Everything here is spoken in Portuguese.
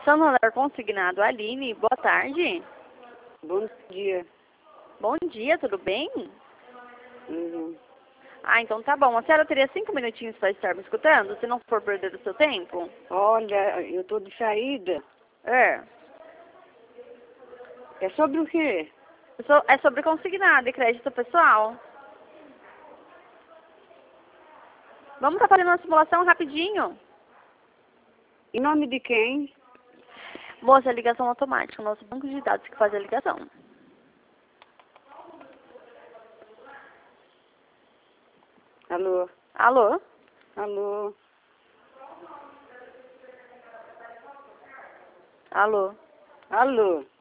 Santander Consignado, Aline, boa tarde. Bom dia. Bom dia, tudo bem? Uhum. Ah, então tá bom. A senhora teria 5 minutinhos para estar me escutando, se não for perder o seu tempo? Olha, eu tô de saída. É. É sobre o quê? É sobre consignado e crédito pessoal. Vamos estar fazendo uma simulação rapidinho? Em nome de quem? Moça, ligação automática, o nosso banco de dados que faz a ligação. Alô? Alô? Alô? Alô? Alô?